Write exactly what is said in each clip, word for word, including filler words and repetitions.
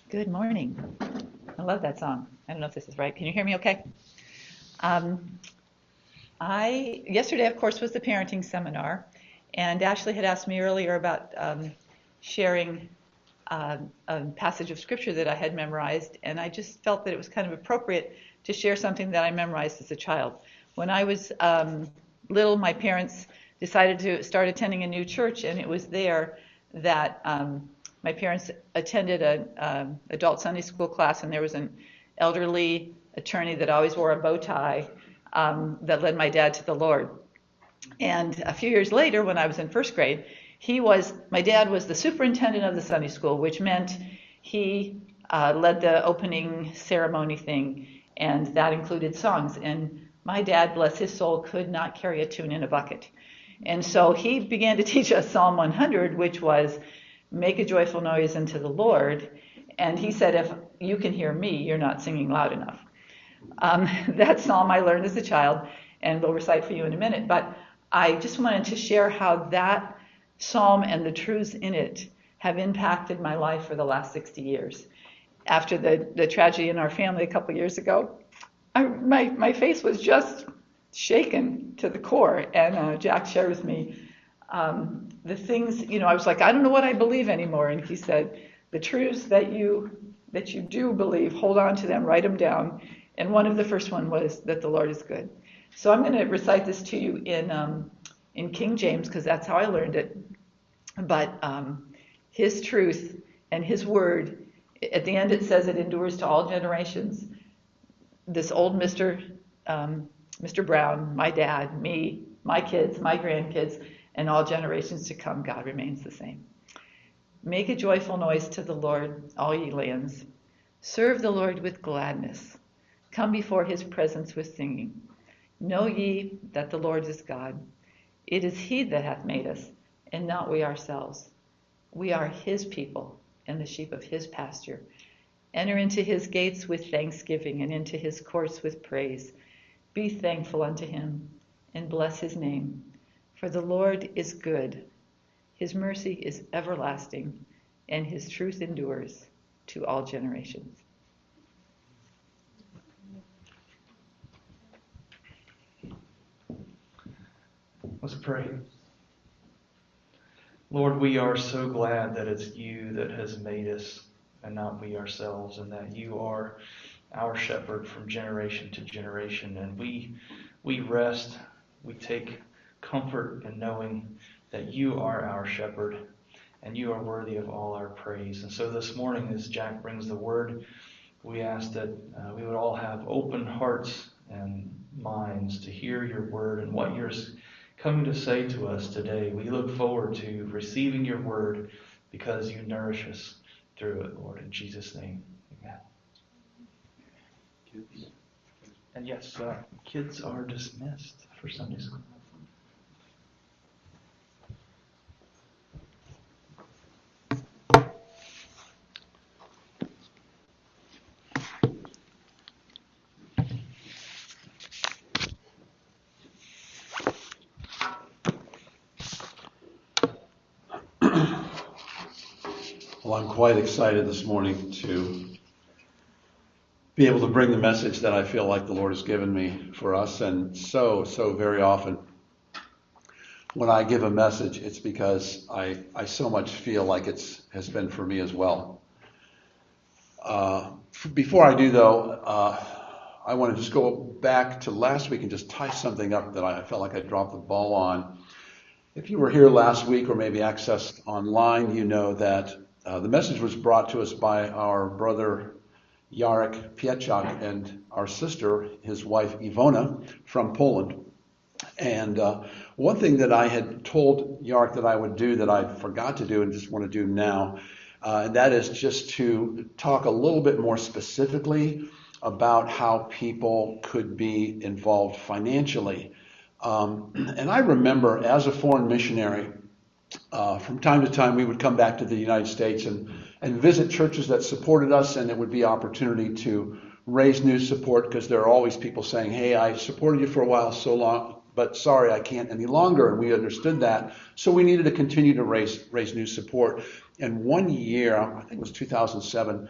Good morning. I love that song. I don't know if this is right. Can you hear me okay? Um, I yesterday, of course, was the parenting seminar, and Ashley had asked me earlier about um, sharing uh, a passage of scripture that I had memorized, and I just felt that it was kind of appropriate to share something that I memorized as a child. When I was um, little, my parents decided to start attending a new church, and it was there that um, my parents attended an um, adult Sunday school class, and there was an elderly attorney that always wore a bow tie um, that led my dad to the Lord. And a few years later, when I was in first grade, he was, my dad was the superintendent of the Sunday school, which meant he uh, led the opening ceremony thing, and that included songs. And my dad, bless his soul, could not carry a tune in a bucket. And so he began to teach us Psalm one hundred, which was, make a joyful noise unto the Lord. And he said, if you can hear me, you're not singing loud enough. Um, that psalm I learned as a child, and will recite for you in a minute. But I just wanted to share how that psalm and the truths in it have impacted my life for the last sixty years. After the, the tragedy in our family a couple years ago, I, my, my face was just shaken to the core. And uh, Jack shared with me um, the things, you know, I was like, I don't know what I believe anymore. And he said, the truths that you that you do believe, hold on to them, write them down. And one of the first one was that the Lord is good. So I'm going to recite this to you in um, in King James because that's how I learned it. But um, his truth and his word, at the end it says it endures to all generations. This old Mister Um, Mister Brown, my dad, me, my kids, my grandkids, and all generations to come, God remains the same. Make a joyful noise to the Lord, all ye lands. Serve the Lord with gladness. Come before his presence with singing. Know ye that the Lord is God. It is he that hath made us, and not we ourselves. We are his people, and the sheep of his pasture. Enter into his gates with thanksgiving, and into his courts with praise. Be thankful unto him, and bless his name. For the Lord is good. His mercy is everlasting, and his truth endures to all generations. Let's pray. Lord, we are so glad that it's you that has made us and not we ourselves, and that you are our shepherd from generation to generation. And we we rest, we take comfort in knowing that you are our shepherd and you are worthy of all our praise. And so this morning, as Jack brings the word, we ask that uh, we would all have open hearts and minds to hear your word and what you're coming to say to us today. We look forward to receiving your word because you nourish us through it, Lord. In Jesus' name, amen. Kids. And yes, uh, kids are dismissed for Sunday school. Well, I'm quite excited this morning to be able to bring the message that I feel like the Lord has given me for us. And so, so very often when I give a message, it's because I, I so much feel like it's has been for me as well. Uh, before I do, though, uh, I want to just go back to last week and just tie something up that I felt like I dropped the ball on. If you were here last week or maybe accessed online, you know that uh, the message was brought to us by our brother Jarek Pieczak and our sister, his wife Ivona, from Poland. And uh, one thing that I had told Jarek that I would do that I forgot to do and just want to do now, uh, and that is just to talk a little bit more specifically about how people could be involved financially. Um, and I remember as a foreign missionary, uh, from time to time we would come back to the United States and, and visit churches that supported us, and it would be opportunity to raise new support because there are always people saying, hey, I supported you for a while so long, but sorry, I can't any longer. And we understood that. So we needed to continue to raise, raise new support. And one year, I think it was two thousand seven,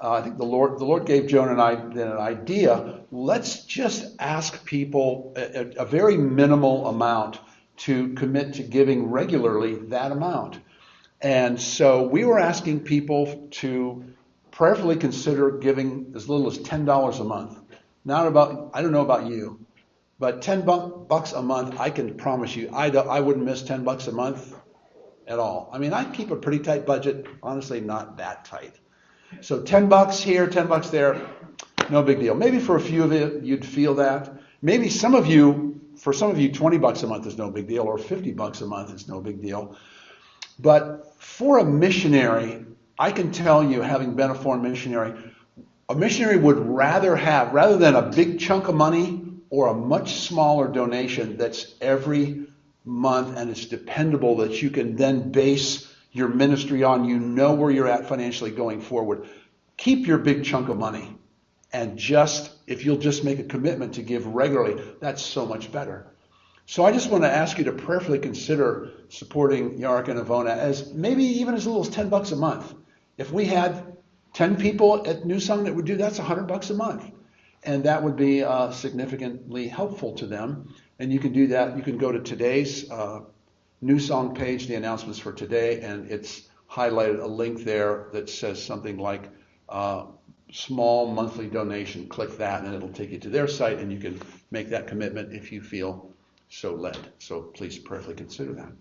uh, I think the Lord the Lord gave Joan and I then an idea. Let's just ask people a, a very minimal amount to commit to giving regularly that amount. And so we were asking people to prayerfully consider giving as little as ten dollars a month. Not about, I don't know about you, but ten bucks a month, I can promise you, I, I wouldn't miss ten bucks a month at all. I mean, I keep a pretty tight budget, honestly, not that tight. So ten bucks here, ten bucks there, no big deal. Maybe for a few of you, you'd feel that. Maybe some of you, for some of you, twenty bucks a month is no big deal, or fifty bucks a month is no big deal. But for a missionary, I can tell you, having been a foreign missionary, a missionary would rather have, rather than a big chunk of money or a much smaller donation that's every month and it's dependable, that you can then base your ministry on, you know where you're at financially going forward. Keep your big chunk of money, and just, if you'll just make a commitment to give regularly, that's so much better. So I just want to ask you to prayerfully consider supporting Yarrick and Avona as maybe even as little as ten bucks a month. If we had ten people at New Song that would do, that's one hundred bucks a month. And that would be uh, significantly helpful to them. And you can do that. You can go to today's uh, New Song page, the announcements for today, and it's highlighted a link there that says something like uh, small monthly donation. Click that and it'll take you to their site, and you can make that commitment if you feel so led. So please prayerfully consider that.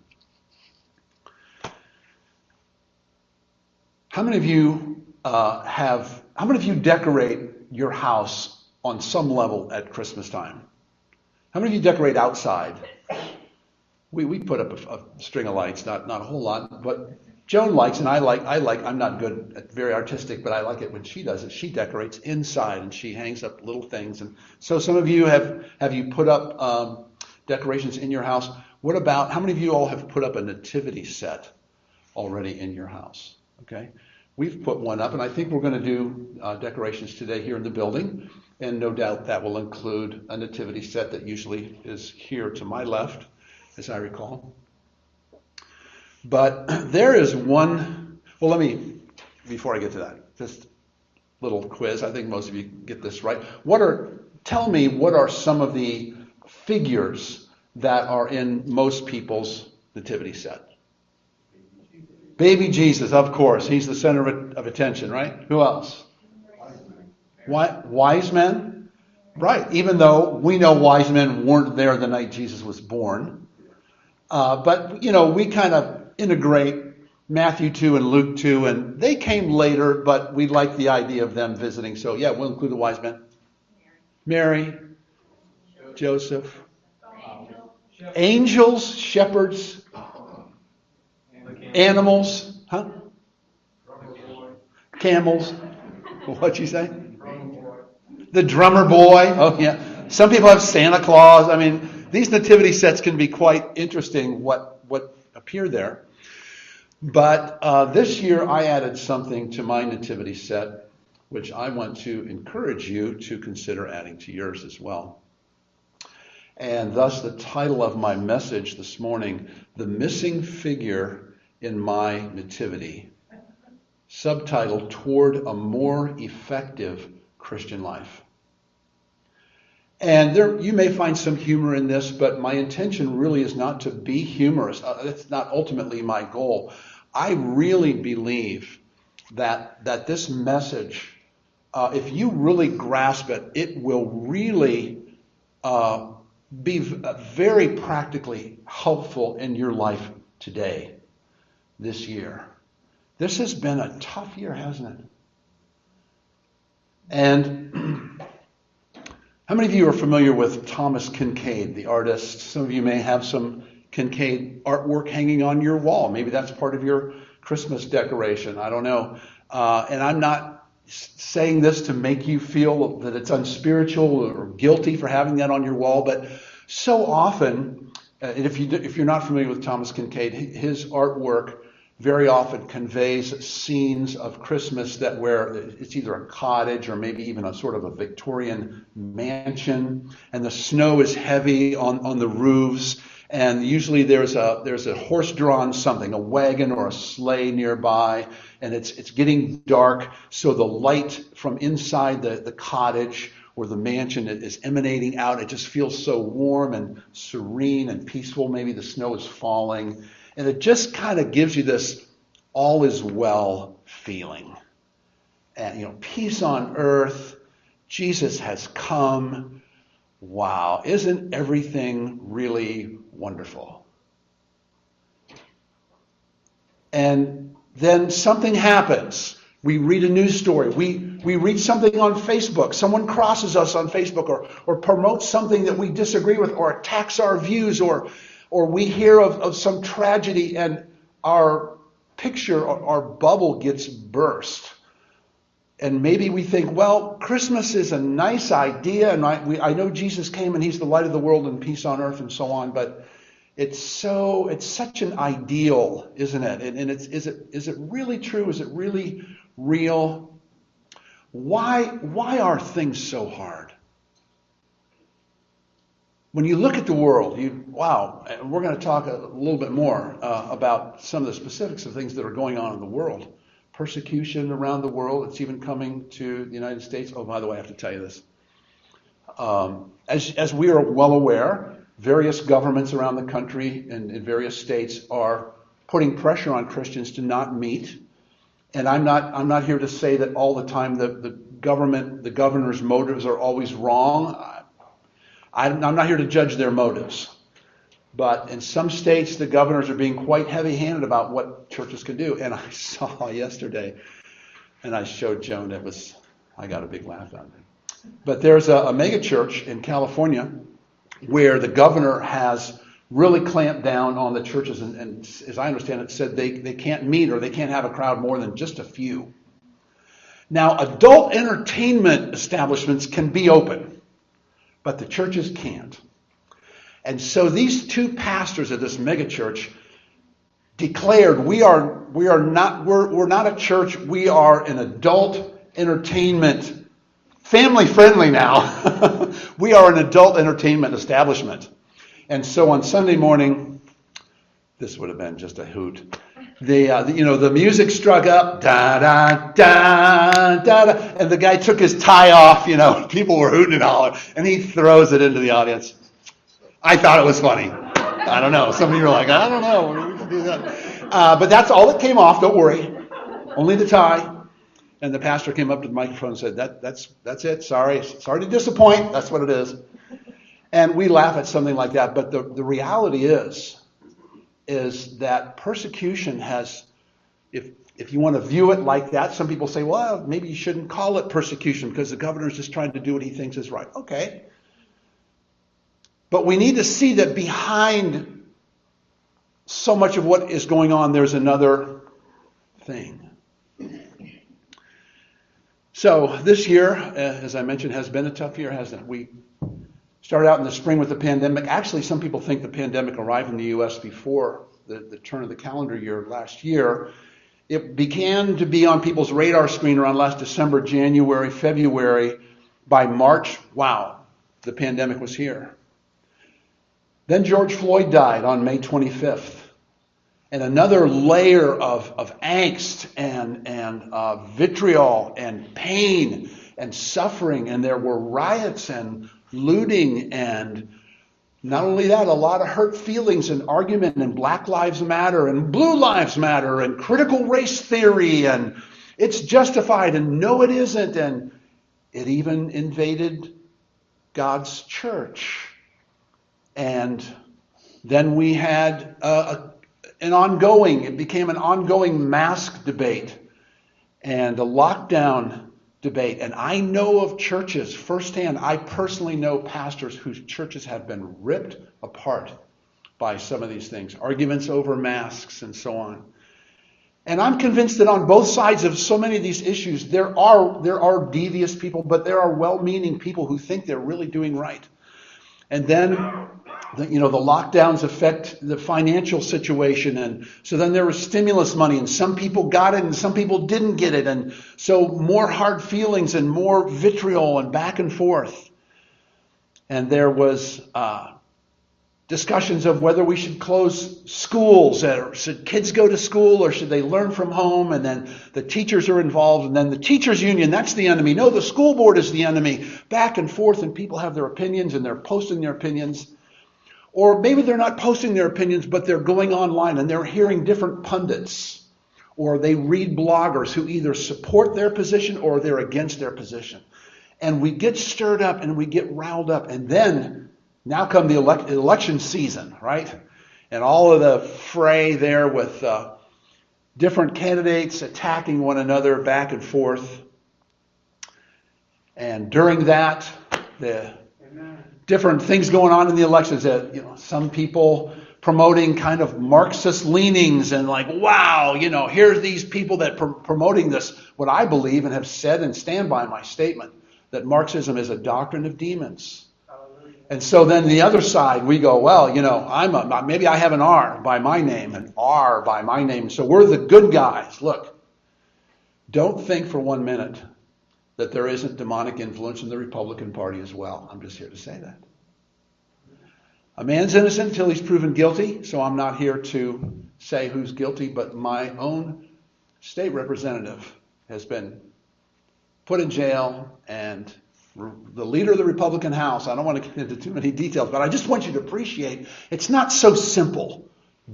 How many of you uh, have, how many of you decorate your house on some level at Christmas time? How many of you decorate outside? We we put up a, a string of lights, not not a whole lot, but Joan likes, and I like, I like, I'm not good at very artistic, but I like it when she does it. She decorates inside and she hangs up little things. And so some of you have, have you put up um, decorations in your house? What about, how many of you all have put up a nativity set already in your house? Okay. We've put one up, and I think we're going to do uh, decorations today here in the building, and no doubt that will include a nativity set that usually is here to my left, as I recall. But there is one, well, let me, before I get to that, just a little quiz. I think most of you get this right. What are, tell me, what are some of the figures that are in most people's nativity set? Baby Jesus, of course. He's the center of, of attention, right? Who else? Wise, wise men? Right. Even though we know wise men weren't there the night Jesus was born. Uh, but, you know, we kind of integrate Matthew two and Luke two, and they came later, but we like the idea of them visiting. So, yeah, we'll include the wise men. Mary, Mary Joseph, Angels, Angels shepherds, animals, huh? Camels. What'd you say? The drummer boy. Oh, yeah. Some people have Santa Claus. I mean, these nativity sets can be quite interesting, what, what appear there. But uh, this year I added something to my nativity set, which I want to encourage you to consider adding to yours as well. And thus the title of my message this morning, The Missing Figure in My Nativity, subtitled Toward a More Effective Christian Life. And there, you may find some humor in this, but my intention really is not to be humorous. Uh, that's not ultimately my goal. I really believe that that this message, uh, if you really grasp it, it will really uh, be v- very practically helpful in your life today. This year. This has been a tough year, hasn't it? And how many of you are familiar with Thomas Kinkade, the artist? Some of you may have some Kinkade artwork hanging on your wall. Maybe that's part of your Christmas decoration. I don't know. Uh, and I'm not saying this to make you feel that it's unspiritual or guilty for having that on your wall, but so often, uh, if you if you're not familiar with Thomas Kinkade, his artwork very often conveys scenes of Christmas that where it's either a cottage or maybe even a sort of a Victorian mansion, and the snow is heavy on, on the roofs, And usually there's a there's a horse-drawn something, a wagon or a sleigh nearby, and it's it's getting dark, so the light from inside the, the cottage or the mansion is emanating out. It just feels so warm and serene and peaceful. Maybe the snow is falling, and it just kind of gives you this all is well feeling. And, you know, peace on earth. Jesus has come. Wow, isn't everything really wonderful? And then something happens. We read a news story. We we read something on Facebook. Someone crosses us on Facebook or, or promotes something that we disagree with or attacks our views, or or we hear of, of some tragedy and our picture, our, our bubble gets burst. And maybe we think, well, Christmas is a nice idea, and I, we, I know Jesus came and he's the light of the world and peace on earth and so on, but it's so it's such an ideal, isn't it? And, and it's is it is it really true? Is it really real? Why why are things so hard? When you look at the world, you wow, we're going to talk a little bit more uh, about some of the specifics of things that are going on in the world. Persecution around the world. It's even coming to the United States. Oh, by the way, I have to tell you this. Um, as, as we are well aware, various governments around the country and in various states are putting pressure on Christians to not meet. And I'm not I'm not here to say that all the time the, the government, the governor's motives are always wrong. I, I'm not here to judge their motives. But in some states, the governors are being quite heavy-handed about what churches can do. And I saw yesterday, and I showed Joan, it was, I got a big laugh out of it. But there's a, a mega church in California where the governor has really clamped down on the churches. And, and as I understand it, said they, they can't meet or they can't have a crowd more than just a few. Now, adult entertainment establishments can be open, but the churches can't. And so these two pastors of this megachurch declared, we are we are not we're we're not a church, we are an adult entertainment, family friendly now. We are an adult entertainment establishment. And so on Sunday morning, this would have been just a hoot. The, uh, the you know the music struck up, da da da da da, and the guy took his tie off. You know, people were hooting and hollering, and he throws it into the audience. I thought it was funny. I don't know. Some of you are like, I don't know. We can do that. Uh, but that's all that came off. Don't worry. Only the tie. And the pastor came up to the microphone and said, "That that's that's it. Sorry. Sorry to disappoint. That's what it is." And we laugh at something like that. But the, the reality is, is that persecution has, if if you want to view it like that, some people say, well, maybe you shouldn't call it persecution because the governor's just trying to do what he thinks is right. Okay. But we need to see that behind so much of what is going on, there's another thing. So this year, as I mentioned, has been a tough year, hasn't it? We started out in the spring with the pandemic. Actually, some people think the pandemic arrived in the U S before the, the turn of the calendar year last year. It began to be on people's radar screen around last December, January, February. By March, wow, the pandemic was here. Then George Floyd died on May twenty-fifth. And another layer of, of angst and, and uh, vitriol and pain and suffering. And there were riots and looting and not only that, a lot of hurt feelings and argument and Black Lives Matter and Blue Lives Matter and critical race theory and it's justified and no, it isn't. And it even invaded God's church. And then we had a, a, an ongoing, it became an ongoing mask debate and a lockdown debate. And I know of churches firsthand, I personally know pastors whose churches have been ripped apart by some of these things, arguments over masks and so on. And I'm convinced that on both sides of so many of these issues, there are there are devious people, but there are well-meaning people who think they're really doing right. And then, the, you know, the lockdowns affect the financial situation. And so then there was stimulus money and some people got it and some people didn't get it. And so more hard feelings and more vitriol and back and forth. And there was uh, discussions of whether we should close schools, or should kids go to school, or should they learn from home, and then the teachers are involved, and then the teachers union, that's the enemy. No, the school board is the enemy. Back and forth, and people have their opinions, and they're posting their opinions. Or maybe they're not posting their opinions, but they're going online, and they're hearing different pundits, or they read bloggers who either support their position or they're against their position. And we get stirred up, and we get riled up, and then now come the elect- election season, right? And all of the fray there with uh, different candidates attacking one another back and forth. And during that, the Amen. different things going on in the elections. That, you know, some people promoting kind of Marxist leanings and like, wow, you know, here's these people that pr- promoting this, what I believe and have said and stand by my statement, that Marxism is a doctrine of demons. And so then the other side, we go, well, you know, I'm a, maybe I have an R by my name, an R by my name. So we're the good guys. Look, don't think for one minute that there isn't demonic influence in the Republican Party as well. I'm just here to say that. A man's innocent until he's proven guilty, so I'm not here to say who's guilty, but my own state representative has been put in jail, and the leader of the Republican House, I don't want to get into too many details, but I just want you to appreciate it's not so simple.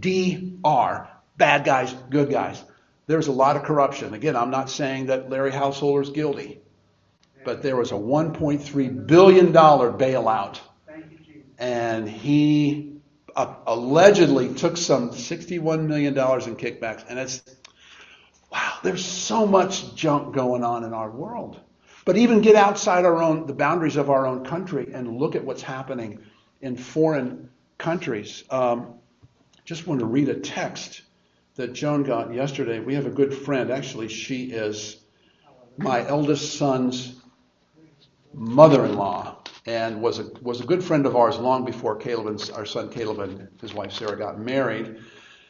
D R, bad guys, good guys. There's a lot of corruption. Again, I'm not saying that Larry Householder is guilty, but there was a one point three billion dollars bailout, and he uh, allegedly took some sixty-one million dollars in kickbacks, and it's, wow, there's so much junk going on in our world. But even get outside our own, the boundaries of our own country, and look at what's happening in foreign countries. Um, just want to read a text that Joan got yesterday. We have a good friend. Actually, she is my eldest son's mother-in-law, and was a was a good friend of ours long before Caleb and our son Caleb and his wife Sarah got married.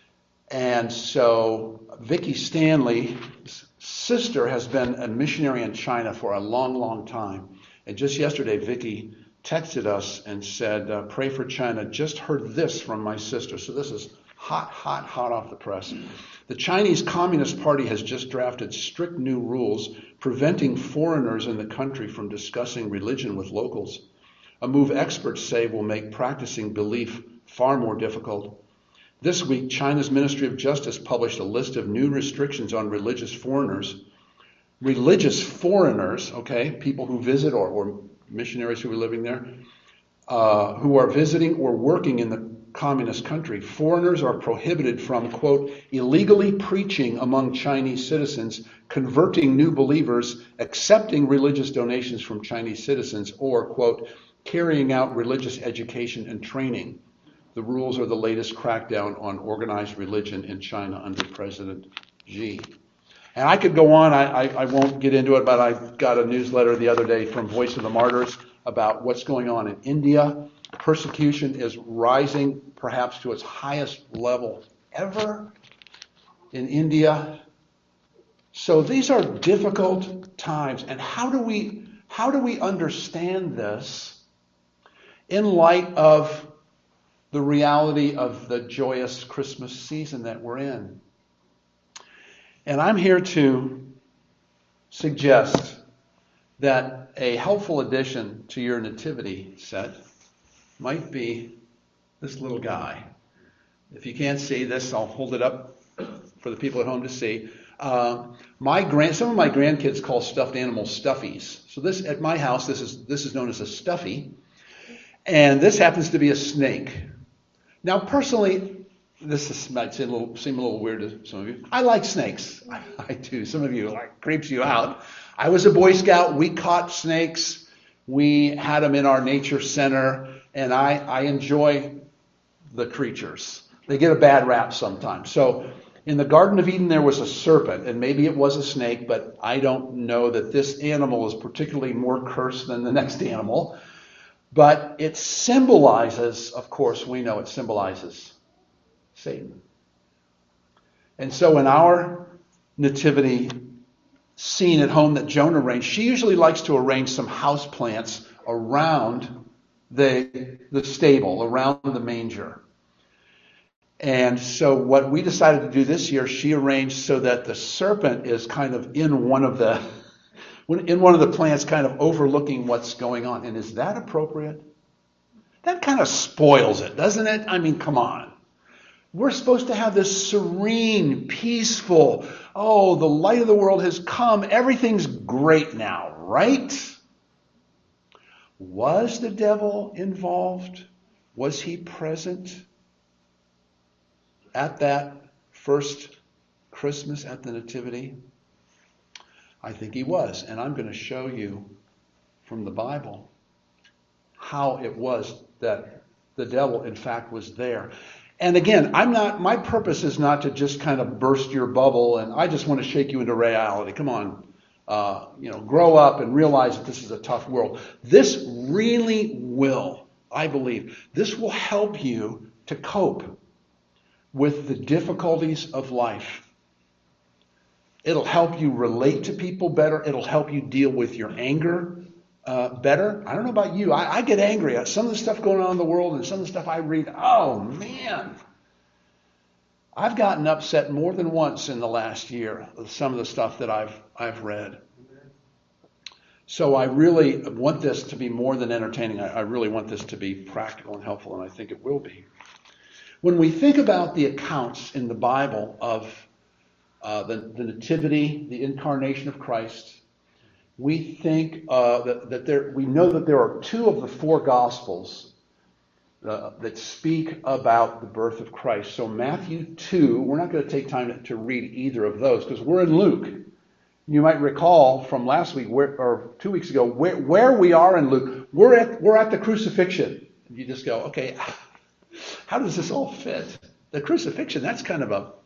And so Vicki Stanley's sister has been a missionary in China for a long, long time. And just yesterday, Vicki texted us and said, uh, pray for China. Just heard this from my sister. So this is hot, hot, hot off the press. The Chinese Communist Party has just drafted strict new rules preventing foreigners in the country from discussing religion with locals, a move experts say will make practicing belief far more difficult. This week, China's Ministry of Justice published a list of new restrictions on religious foreigners. Religious foreigners, okay, people who visit or, or missionaries who are living there, uh, who are visiting or working in the communist country. Foreigners are prohibited from, quote, illegally preaching among Chinese citizens, converting new believers, accepting religious donations from Chinese citizens, or, quote, carrying out religious education and training. The rules are the latest crackdown on organized religion in China under President Xi. And I could go on. I, I, I won't get into it, but I got a newsletter the other day from Voice of the Martyrs about what's going on in India. Persecution is rising perhaps to its highest level ever in India. So these are difficult times. And how do we how do we understand this in light of the reality of the joyous Christmas season that we're in? And I'm here to suggest that a helpful addition to your nativity set might be this little guy. If you can't see this, I'll hold it up for the people at home to see. Uh, my grand, some of my grandkids call stuffed animals stuffies. So this, at my house, this is this is known as a stuffy, and this happens to be a snake. Now, personally, this is, might seem a, little, seem a little weird to some of you. I like snakes. I, I do. Some of you, like, creeps you out. I was a Boy Scout. We caught snakes. We had them in our nature center, and I, I enjoy the creatures. They get a bad rap sometimes. So in the Garden of Eden, there was a serpent, and maybe it was a snake, but I don't know that this animal is particularly more cursed than the next animal. But it symbolizes, of course, we know it symbolizes Satan. And so in our nativity scene at home that Joan arranged, she usually likes to arrange some house plants around the, the stable, around the manger. And so what we decided to do this year, she arranged so that the serpent is kind of in one of the in one of the plants, kind of overlooking what's going on. And is that appropriate? That kind of spoils it, doesn't it? I mean, come on. We're supposed to have this serene, peaceful, oh, the light of the world has come. Everything's great now, right? Was the devil involved? Was he present at that first Christmas at the Nativity? I think he was. And I'm going to show you from the Bible how it was that the devil, in fact, was there. And again, I'm not, my purpose is not to just kind of burst your bubble and I just want to shake you into reality. Come on, uh, you know, grow up and realize that this is a tough world. This really will, I believe, this will help you to cope with the difficulties of life. It'll help you relate to people better. It'll help you deal with your anger uh, better. I don't know about you. I, I get angry at some of the stuff going on in the world and some of the stuff I read. Oh, man. I've gotten upset more than once in the last year with some of the stuff that I've I've read. So I really want this to be more than entertaining. I, I really want this to be practical and helpful, and I think it will be. When we think about the accounts in the Bible of uh, the, the Nativity, the incarnation of Christ, we think uh, that, that there. We know that there are two of the four Gospels uh, that speak about the birth of Christ. So Matthew two, we're not going to take time to, to read either of those because we're in Luke. You might recall from last week where, or two weeks ago where, where we are in Luke. We're at we're at the crucifixion. You just go, okay, how does this all fit? The crucifixion, that's kind of a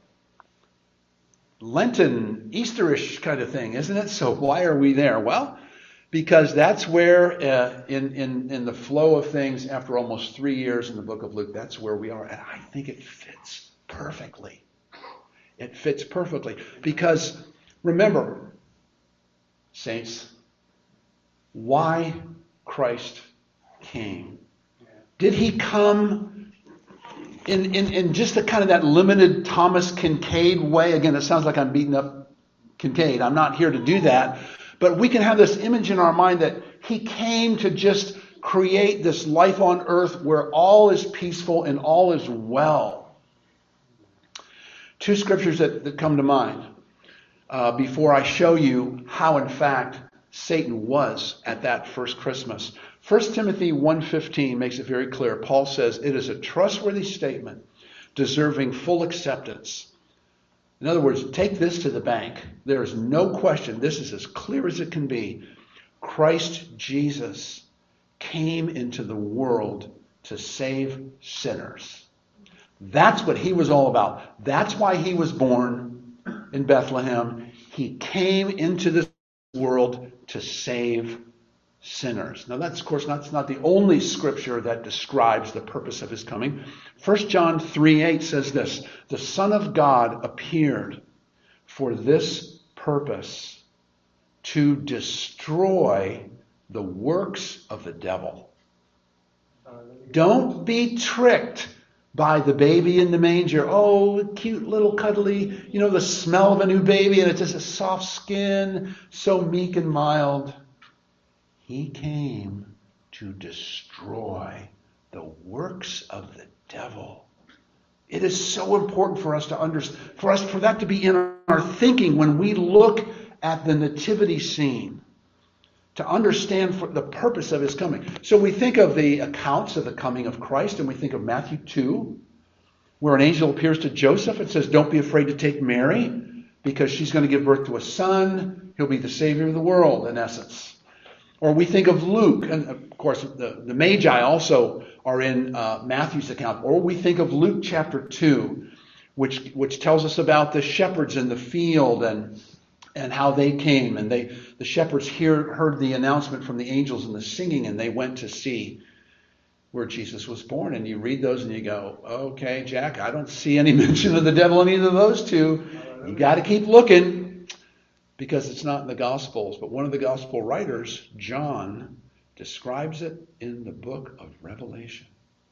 Lenten, Easterish kind of thing, isn't it? So why are we there? Well, because that's where uh, in, in, in the flow of things after almost three years in the book of Luke, that's where we are. And I think it fits perfectly. It fits perfectly. Because remember, saints, why Christ came. Did he come in, in, in just a kind of that limited Thomas Kincaid way? Again, it sounds like I'm beating up Kincaid. I'm not here to do that. But we can have this image in our mind that he came to just create this life on earth where all is peaceful and all is well. Two scriptures that, that come to mind uh, before I show you how, in fact, Satan was at that first Christmas. First Timothy one fifteen makes it very clear. Paul says, it is a trustworthy statement deserving full acceptance. In other words, take this to the bank. There is no question. This is as clear as it can be. Christ Jesus came into the world to save sinners. That's what he was all about. That's why he was born in Bethlehem. He came into this world to save sinners. Now that's, of course, not, that's not the only scripture that describes the purpose of his coming. First John three eight says this, the Son of God appeared for this purpose, to destroy the works of the devil. Don't be tricked by the baby in the manger. Oh, cute little cuddly, you know, the smell of a new baby, and it's just a soft skin, so meek and mild. He came to destroy the works of the devil. It is so important for us to understand, for us, for that to be in our thinking when we look at the nativity scene, to understand for the purpose of his coming. So we think of the accounts of the coming of Christ, and we think of Matthew two, where an angel appears to Joseph and says, don't be afraid to take Mary, because she's going to give birth to a son. He'll be the Savior of the world, in essence. Or we think of Luke, and of course the, the Magi also are in uh, Matthew's account. Or we think of Luke chapter two, which which tells us about the shepherds in the field and and how they came. And they the shepherds hear, heard the announcement from the angels and the singing, and they went to see where Jesus was born. And you read those and you go, okay, Jack, I don't see any mention of the devil in either of those two. You got to keep looking, because it's not in the Gospels. But one of the Gospel writers, John, describes it in the book of Revelation.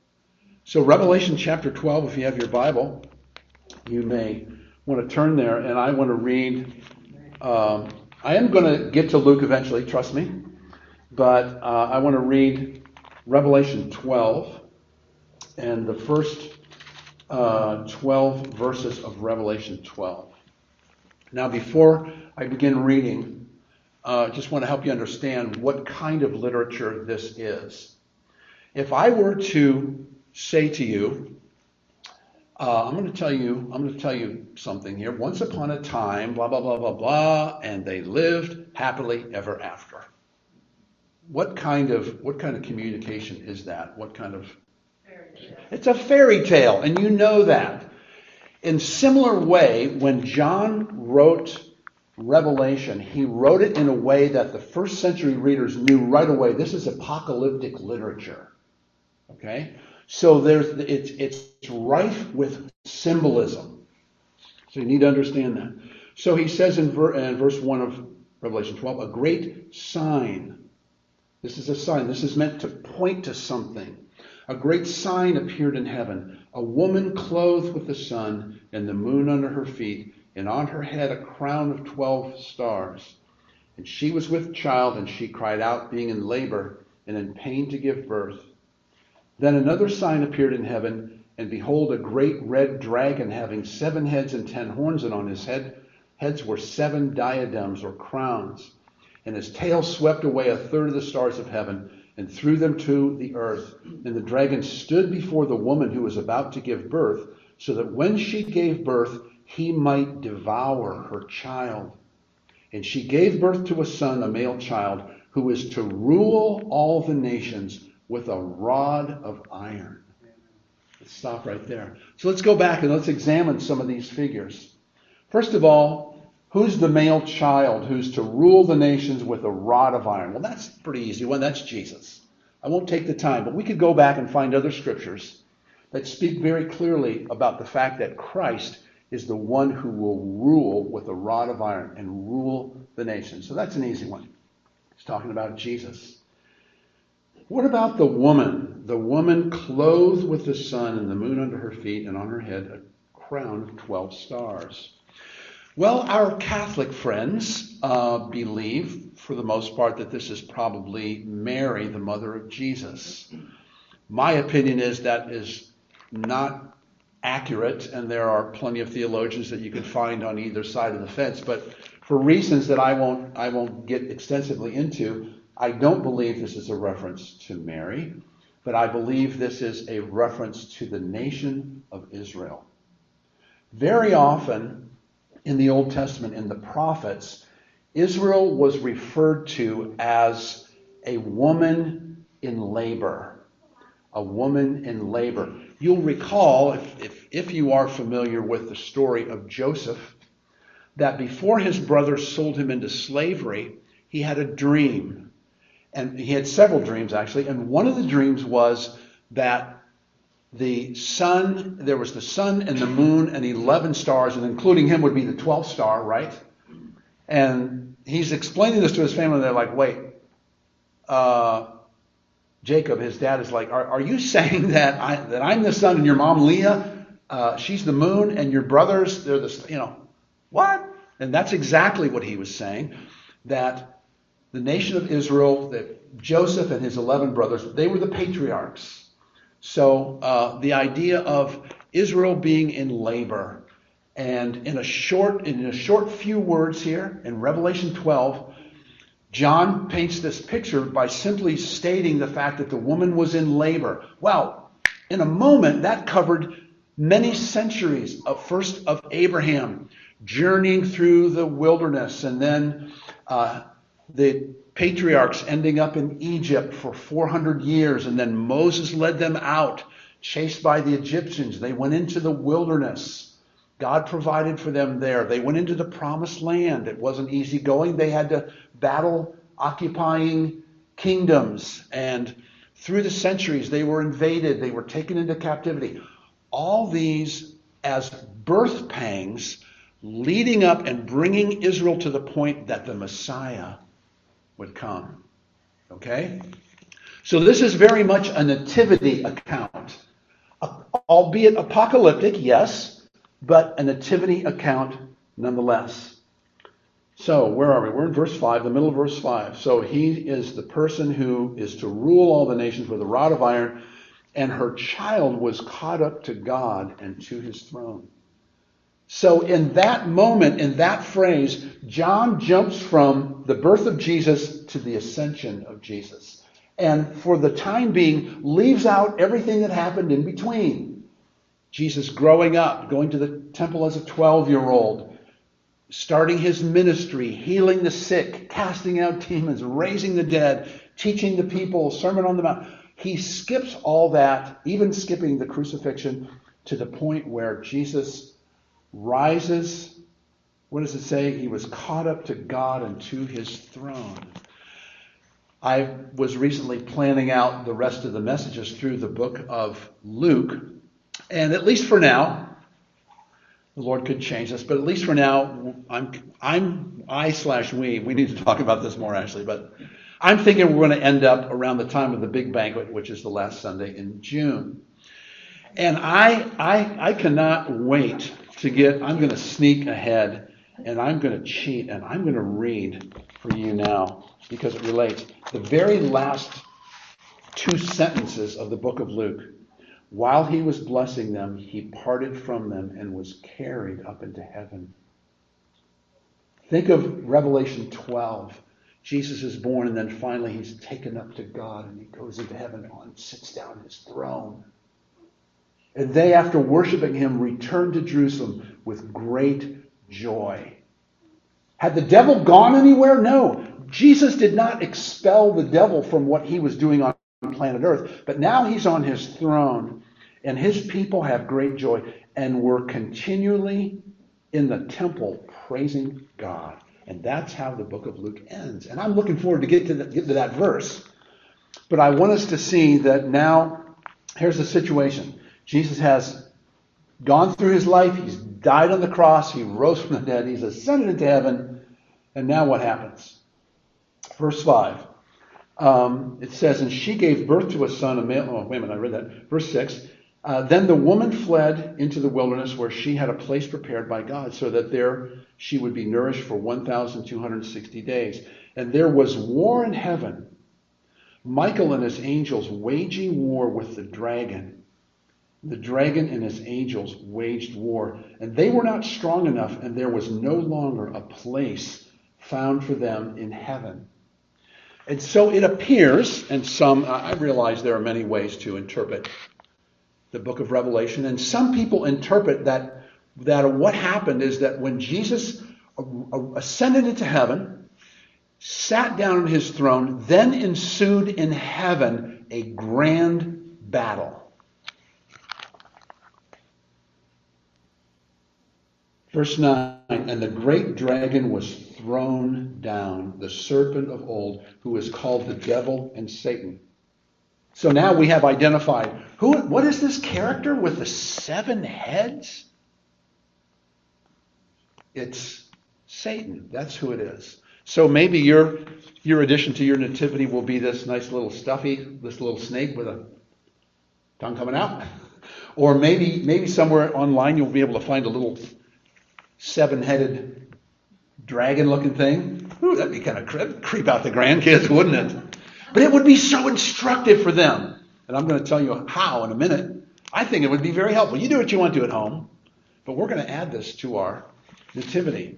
So Revelation chapter twelve, if you have your Bible, you may want to turn there, and I want to read. Um, I am going to get to Luke eventually, trust me, but uh, I want to read Revelation twelve and the first uh, twelve verses of Revelation twelve. Now, before I begin reading, I uh, just want to help you understand what kind of literature this is. If I were to say to you, uh, I'm going to tell you, I'm going to tell you something here. Once upon a time, blah blah blah blah blah, and they lived happily ever after. What kind of what kind of communication is that? What kind of? It's a fairy tale, and you know that. In similar way, when John wrote Revelation, he wrote it in a way that the first century readers knew right away, this is apocalyptic literature. Okay? So there's it's it's rife with symbolism. So you need to understand that. So he says in, ver, in verse one of Revelation twelve, a great sign. This is a sign. This is meant to point to something. A great sign appeared in heaven, a woman clothed with the sun and the moon under her feet, and on her head a crown of twelve stars. And she was with child, and she cried out, being in labor and in pain to give birth. Then another sign appeared in heaven, and behold, a great red dragon having seven heads and ten horns, and on his head heads were seven diadems or crowns. And his tail swept away a third of the stars of heaven, and threw them to the earth. And the dragon stood before the woman who was about to give birth, so that when she gave birth, he might devour her child. And she gave birth to a son, a male child, who is to rule all the nations with a rod of iron. Let's stop right there. So let's go back and let's examine some of these figures. First of all, who's the male child who's to rule the nations with a rod of iron? Well, that's a pretty easy one. That's Jesus. I won't take the time, but we could go back and find other scriptures that speak very clearly about the fact that Christ is the one who will rule with a rod of iron and rule the nations. So that's an easy one. It's talking about Jesus. What about the woman? The woman clothed with the sun and the moon under her feet, and on her head a crown of twelve stars. Well, our Catholic friends uh, believe, for the most part, that this is probably Mary, the mother of Jesus. My opinion is that is not accurate, and there are plenty of theologians that you can find on either side of the fence. But for reasons that I won't, I won't get extensively into, I don't believe this is a reference to Mary, but I believe this is a reference to the nation of Israel. Very often, in the Old Testament, in the prophets, Israel was referred to as a woman in labor. A woman in labor. You'll recall, if, if, if you are familiar with the story of Joseph, that before his brothers sold him into slavery, he had a dream. And he had several dreams, actually. And one of the dreams was that the sun, there was the sun and the moon and eleven stars, and including him would be the twelfth star, right? And he's explaining this to his family, and they're like, wait, uh, Jacob, his dad, is like, are, are you saying that, I, that I'm the sun and your mom, Leah, uh, she's the moon, and your brothers, they're the, you know, what? And that's exactly what he was saying, that the nation of Israel, that Joseph and his eleven brothers, they were the patriarchs. So uh, the idea of Israel being in labor, and in a short, in a short few words here in Revelation twelve, John paints this picture by simply stating the fact that the woman was in labor. Well, in a moment, that covered many centuries of first of Abraham journeying through the wilderness, and then uh, the patriarchs ending up in Egypt for four hundred years, and then Moses led them out, chased by the Egyptians. They went into the wilderness. God provided for them there. They went into the promised land. It wasn't easy going. They had to battle occupying kingdoms, and through the centuries they were invaded. They were taken into captivity. All these as birth pangs leading up and bringing Israel to the point that the Messiah would come. Okay? So this is very much a nativity account, albeit apocalyptic, yes, but a nativity account nonetheless. So where are we? We're in verse five, the middle of verse five. So he is the person who is to rule all the nations with a rod of iron, and her child was caught up to God and to his throne. So in that moment, in that phrase, John jumps from the birth of Jesus to the ascension of Jesus. And for the time being, leaves out everything that happened in between. Jesus growing up, going to the temple as a twelve-year-old, starting his ministry, healing the sick, casting out demons, raising the dead, teaching the people, Sermon on the Mount. He skips all that, even skipping the crucifixion, to the point where Jesus rises. What does it say? He was caught up to God and to his throne. I was recently planning out the rest of the messages through the book of Luke, and at least for now, the Lord could change this, but at least for now, I'm, I'm, I slash we, we need to talk about this more actually, but I'm thinking we're going to end up around the time of the big banquet, which is the last Sunday in June. And I, I, I cannot wait to get, I'm going to sneak ahead, and I'm going to cheat, and I'm going to read for you now, because it relates. The very last two sentences of the book of Luke. While he was blessing them, he parted from them and was carried up into heaven. Think of Revelation twelve. Jesus is born, and then finally he's taken up to God, and he goes into heaven and sits down on his throne. And they, after worshiping him, returned to Jerusalem with great joy. Had the devil gone anywhere? No. Jesus did not expel the devil from what he was doing on planet Earth, but now he's on his throne, and his people have great joy, and we're continually in the temple praising God. And that's how the book of Luke ends. And I'm looking forward to get to, the, get to that verse. But I want us to see that now, here's the situation. Jesus has gone through his life. He's died on the cross. He rose from the dead. He's ascended into heaven. And now what happens? Verse five. Um, it says, and she gave birth to a son, a male. Oh, wait a minute, I read that. Verse six. Uh, then the woman fled into the wilderness where she had a place prepared by God, so that there she would be nourished for one thousand two hundred sixty days. And there was war in heaven. Michael and his angels waging war with the dragon. The dragon and his angels waged war. And they were not strong enough, and there was no longer a place found for them in heaven. And so it appears, and some, I realize there are many ways to interpret the book of Revelation, and some people interpret that, that what happened is that when Jesus ascended into heaven, sat down on his throne, then ensued in heaven a grand battle. Verse nine, and the great dragon was thrown down, the serpent of old, who is called the devil and Satan. So now we have identified, who. what is this character with the seven heads? It's Satan. That's who it is. So maybe your, your addition to your nativity will be this nice little stuffy, this little snake with a tongue coming out. Or maybe, maybe somewhere online you'll be able to find a little seven-headed dragon-looking thing. Ooh, that'd be kind of creep, creep out the grandkids, wouldn't it? But it would be so instructive for them. And I'm going to tell you how in a minute. I think it would be very helpful. You do what you want to at home. But we're going to add this to our nativity.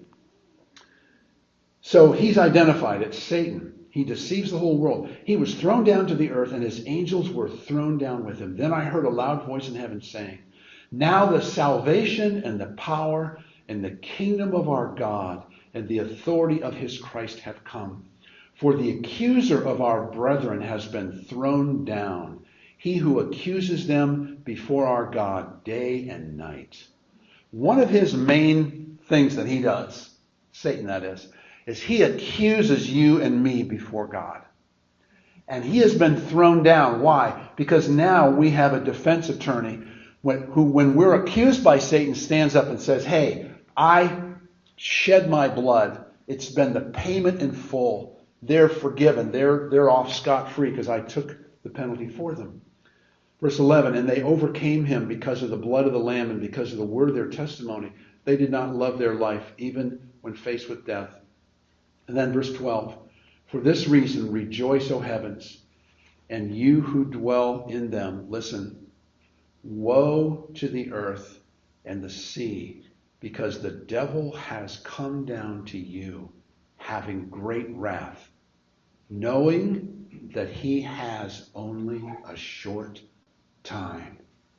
So he's identified. It's Satan. He deceives the whole world. He was thrown down to the earth, and his angels were thrown down with him. Then I heard a loud voice in heaven saying, now the salvation and the power and the kingdom of our God and the authority of his Christ have come. For the accuser of our brethren has been thrown down, he who accuses them before our God day and night. One of his main things that he does, Satan that is, is he accuses you and me before God. And he has been thrown down. Why? Because now we have a defense attorney who, when we're accused by Satan, stands up and says, hey, I shed my blood. It's been the payment in full. They're forgiven. They're, they're off scot-free because I took the penalty for them. Verse eleven, and they overcame him because of the blood of the Lamb and because of the word of their testimony. They did not love their life, even when faced with death. And then verse twelve, for this reason rejoice, O heavens, and you who dwell in them. Listen, woe to the earth and the sea, because the devil has come down to you, having great wrath, knowing that he has only a short time.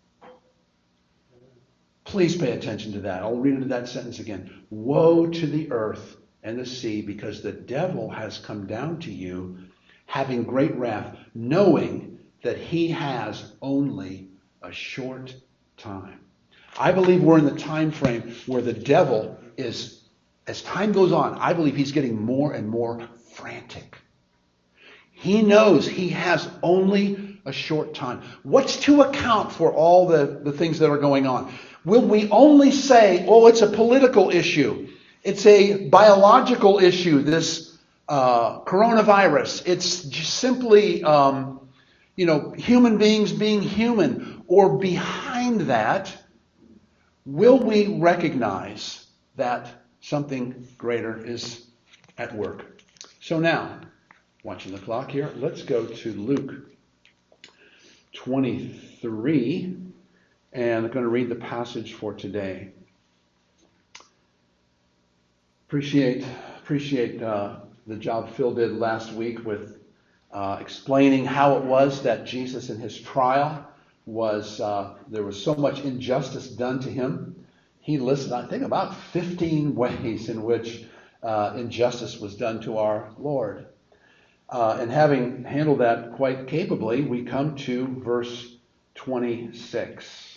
Please pay attention to that. I'll read that sentence again. Woe to the earth and the sea, because the devil has come down to you, having great wrath, knowing that he has only a short time. I believe we're in the time frame where the devil is, as time goes on, I believe he's getting more and more frantic. He knows he has only a short time. What's to account for all the, the things that are going on? Will we only say, oh, it's a political issue. It's a biological issue, this uh, coronavirus. It's just simply, um, you know, human beings being human. Or behind that, will we recognize that something greater is at work? So now, watching the clock here, let's go to Luke twenty-three, and I'm going to read the passage for today. Appreciate appreciate uh, the job Phil did last week with uh, explaining how it was that Jesus in his trial was, uh, there was so much injustice done to him. He listed, I think, about fifteen ways in which uh, injustice was done to our Lord. Uh, and having handled that quite capably, we come to verse twenty-six.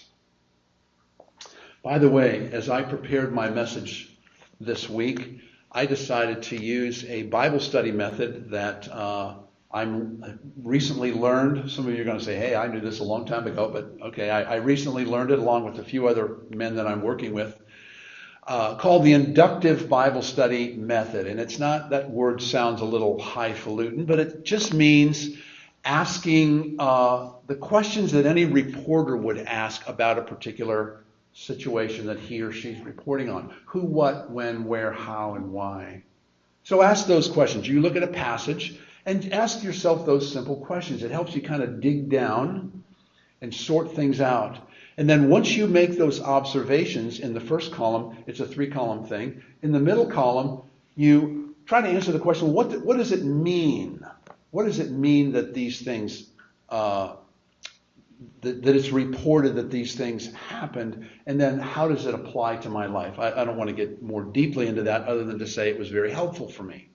By the way, as I prepared my message this week, I decided to use a Bible study method that uh, I'm recently learned. Some of you are going to say, hey, I knew this a long time ago, but okay, I, I recently learned it along with a few other men that I'm working with. Uh, called the inductive Bible study method. And it's not, that word sounds a little highfalutin, but it just means asking uh, the questions that any reporter would ask about a particular situation that he or she's reporting on. Who, what, when, where, how, and why. So ask those questions. You look at a passage and ask yourself those simple questions. It helps you kind of dig down and sort things out. And then once you make those observations in the first column, it's a three-column thing. In the middle column, you try to answer the question, what, what does it mean? What does it mean that these things, uh, that, that it's reported that these things happened? And then how does it apply to my life? I, I don't want to get more deeply into that other than to say it was very helpful for me.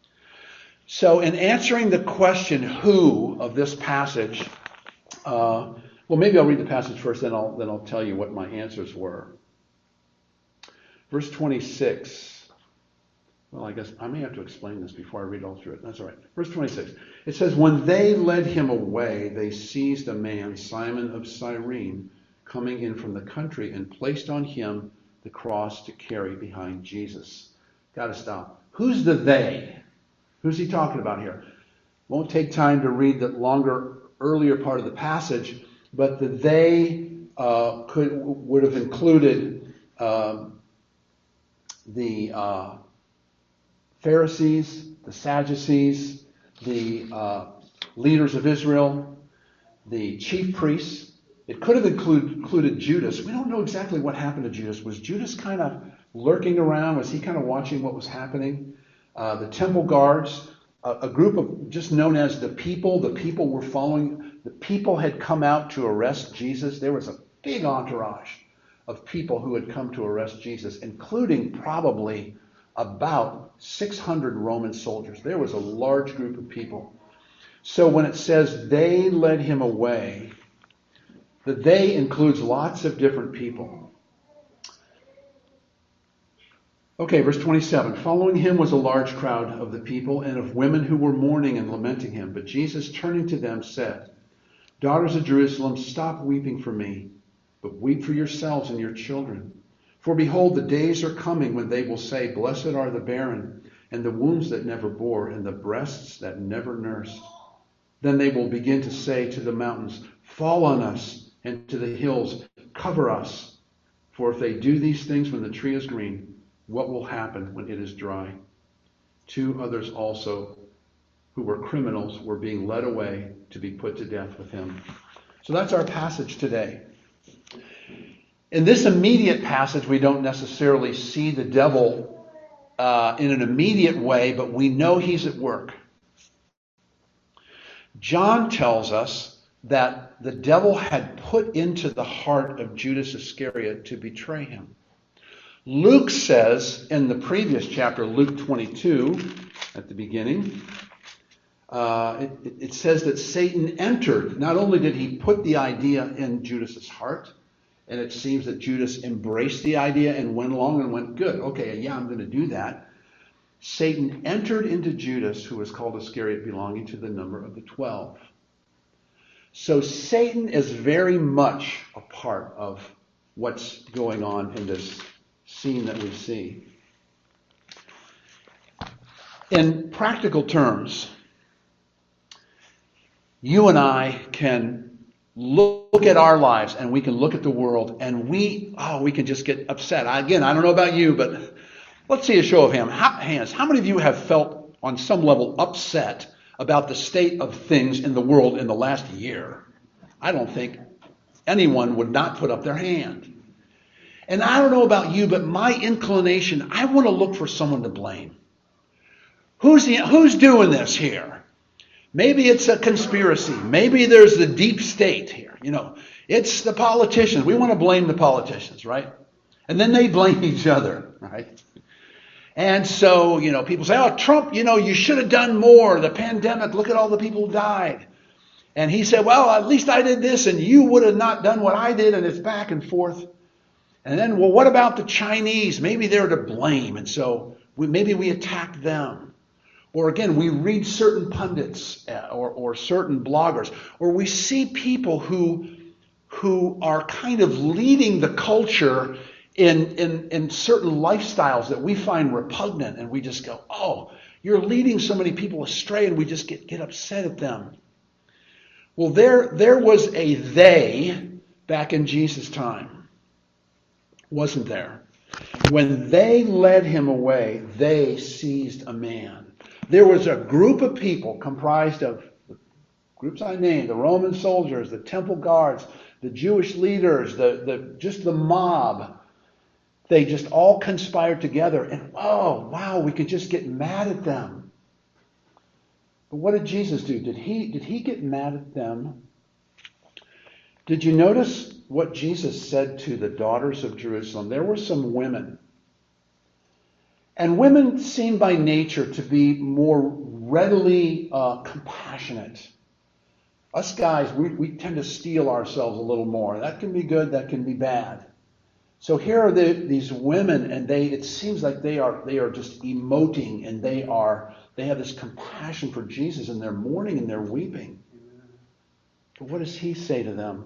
So in answering the question, who, of this passage, uh, well, maybe I'll read the passage first, then I'll then I'll tell you what my answers were. Verse twenty-six. Well, I guess I may have to explain this before I read all through it. That's all right. Verse twenty-six. It says, when they led him away, they seized a man, Simon of Cyrene, coming in from the country, and placed on him the cross to carry behind Jesus. Got to stop. Who's the they? Who's he talking about here? Won't take time to read the longer, earlier part of the passage. But the they uh, could would have included um, the uh, Pharisees, the Sadducees, the uh, leaders of Israel, the chief priests. It could have include, included Judas. We don't know exactly what happened to Judas. Was Judas kind of lurking around? Was he kind of watching what was happening? Uh, the temple guards, a, a group of just known as the people. The people were following. The people had come out to arrest Jesus. There was a big entourage of people who had come to arrest Jesus, including probably about six hundred Roman soldiers. There was a large group of people. So when it says they led him away, the they includes lots of different people. Okay, verse twenty-seven. Following him was a large crowd of the people and of women who were mourning and lamenting him. But Jesus, turning to them, said, daughters of Jerusalem, stop weeping for me, but weep for yourselves and your children. For behold, the days are coming when they will say, blessed are the barren, and the wombs that never bore, and the breasts that never nursed. Then they will begin to say to the mountains, fall on us, and to the hills, cover us. For if they do these things when the tree is green, what will happen when it is dry? Two others also, who were criminals, were being led away to be put to death with him. So that's our passage today. In this immediate passage, we don't necessarily see the devil uh, in an immediate way, but we know he's at work. John tells us that the devil had put into the heart of Judas Iscariot to betray him. Luke says in the previous chapter, Luke twenty-two, at the beginning, uh, it, it says that Satan entered. Not only did he put the idea in Judas's heart, and it seems that Judas embraced the idea and went along and went, good, okay, yeah, I'm going to do that. Satan entered into Judas, who was called Iscariot, belonging to the number of the twelve. So Satan is very much a part of what's going on in this scene that we see. In practical terms, you and I can look at our lives and we can look at the world and we, oh, we can just get upset. Again, I don't know about you, but let's see a show of hands. How many of you have felt on some level upset about the state of things in the world in the last year? I don't think anyone would not put up their hand. And I don't know about you, but my inclination, I want to look for someone to blame. Who's the, who's doing this here? Maybe it's a conspiracy. Maybe there's the deep state here. You know, it's the politicians. We want to blame the politicians, right? And then they blame each other, right? And so, you know, people say, oh, Trump, you know, you should have done more. The pandemic, look at all the people who died. And he said, well, at least I did this and you would have not done what I did. And it's back and forth. And then, well, what about the Chinese? Maybe they're to blame. And so we, maybe we attack them. Or again, we read certain pundits or, or certain bloggers, or we see people who, who are kind of leading the culture in, in, in certain lifestyles that we find repugnant. And we just go, oh, you're leading so many people astray, and we just get, get upset at them. Well, there, there was a they back in Jesus' time, wasn't there? When they led him away, they seized a man. There was a group of people comprised of the groups I named, the Roman soldiers, the temple guards, the Jewish leaders, the, the just the mob. They just all conspired together, and oh, wow, we could just get mad at them. But what did Jesus do? Did he, did he get mad at them? Did you notice what Jesus said to the daughters of Jerusalem? There were some women. And women seem by nature to be more readily uh, compassionate. Us guys, we, we tend to steel ourselves a little more. That can be good, that can be bad. So here are the, these women, and they it seems like they are they are just emoting, and they are they have this compassion for Jesus, and they're mourning and they're weeping. But what does he say to them?